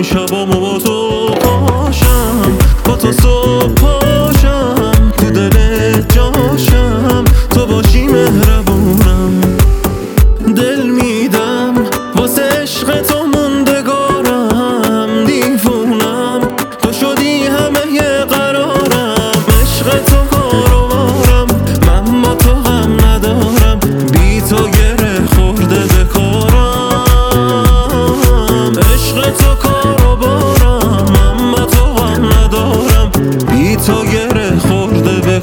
شبامو با تو پاشم، با تو صبح پاشم، تو دلت جاشم، تو باشی مهربونم. دل میدم واسه عشق تو موندگارم، دیوونم تو شدی همه قرارم. عشق تو کاروارم، من با تو غم ندارم، بی تو گره خورده به کارم. عشق تو کاروارم، من با تو غم ندارم، بی تو گره خورده به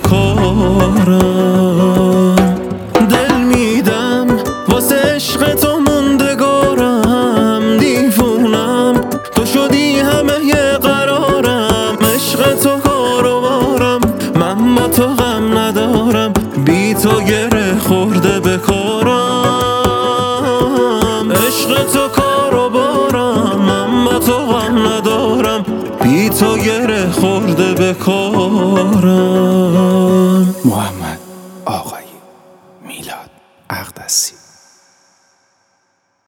کارم. دل میدم واسه عشق تو موندگارم، دیوونم تو شدی همه قرارم. عشق تو کاروارم، من با تو غم ندارم، بی تو گره خورده به کارم. عشق تو کاروارم، من با تو غم ندارم، بی تو گره خورده به کارم. محمد آقایی میلاد اقدسی.